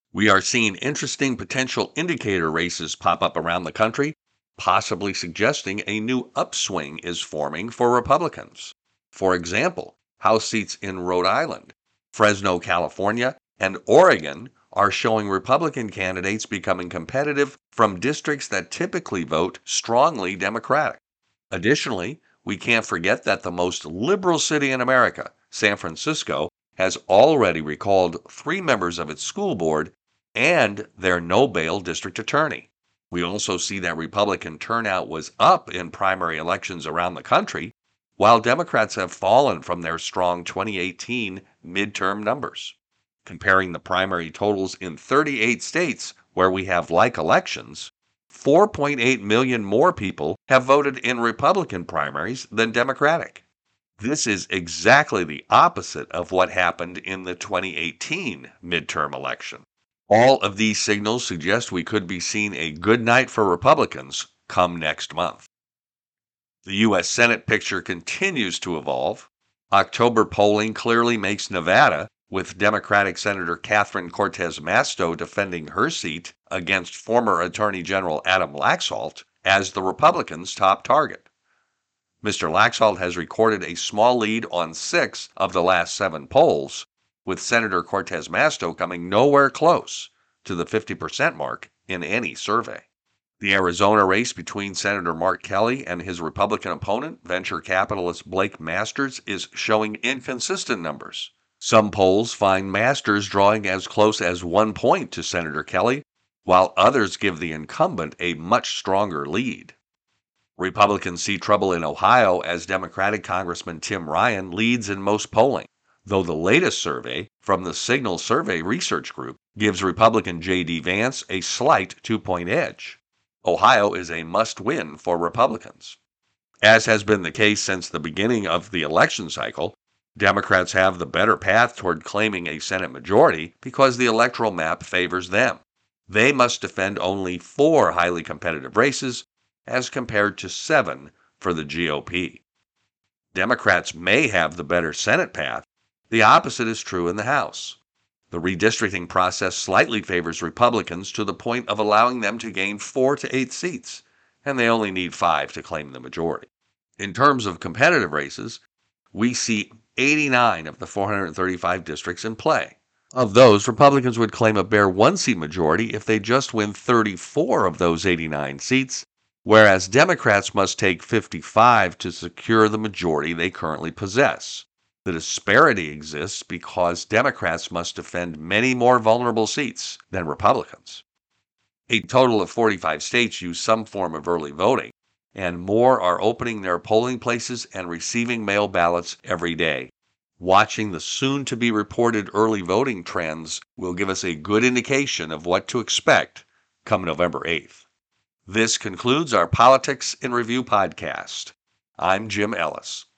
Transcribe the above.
We are seeing interesting potential indicator races pop up around the country, possibly suggesting a new upswing is forming for Republicans. For example, House seats in Rhode Island, Fresno, California, and Oregon are showing Republican candidates becoming competitive from districts that typically vote strongly Democratic. Additionally, we can't forget that the most liberal city in America, San Francisco, has already recalled 3 members of its school board and their no bail district attorney. We also see that Republican turnout was up in primary elections around the country, while Democrats have fallen from their strong 2018 midterm numbers. Comparing the primary totals in 38 states where we have like elections, 4.8 million more people have voted in Republican primaries than Democratic. This is exactly the opposite of what happened in the 2018 midterm election. All of these signals suggest we could be seeing a good night for Republicans come next month. The U.S. Senate picture continues to evolve. October polling clearly makes Nevada, with Democratic Senator Catherine Cortez Masto defending her seat against former Attorney General Adam Laxalt, as the Republicans' top target. Mr. Laxalt has recorded a small lead on 6 of the last 7 polls, with Senator Cortez Masto coming nowhere close to the 50% mark in any survey. The Arizona race between Senator Mark Kelly and his Republican opponent, venture capitalist Blake Masters, is showing inconsistent numbers. Some polls find Masters drawing as close as 1 point to Senator Kelly, while others give the incumbent a much stronger lead. Republicans see trouble in Ohio as Democratic Congressman Tim Ryan leads in most polling, though the latest survey from the Signal Survey Research Group gives Republican J.D. Vance a slight 2-point edge. Ohio is a must-win for Republicans. As has been the case since the beginning of the election cycle, Democrats have the better path toward claiming a Senate majority because the electoral map favors them. They must defend only 4 highly competitive races, as compared to 7 for the GOP. Democrats may have the better Senate path. The opposite is true in the House. The redistricting process slightly favors Republicans to the point of allowing them to gain 4 to 8 seats, and they only need 5 to claim the majority. In terms of competitive races, we see 89 of the 435 districts in play. Of those, Republicans would claim a bare 1-seat majority if they just win 34 of those 89 seats, whereas Democrats must take 55 to secure the majority they currently possess. The disparity exists because Democrats must defend many more vulnerable seats than Republicans. A total of 45 states use some form of early voting, and more are opening their polling places and receiving mail ballots every day. Watching the soon-to-be-reported early voting trends will give us a good indication of what to expect come November 8th. This concludes our Politics in Review podcast. I'm Jim Ellis.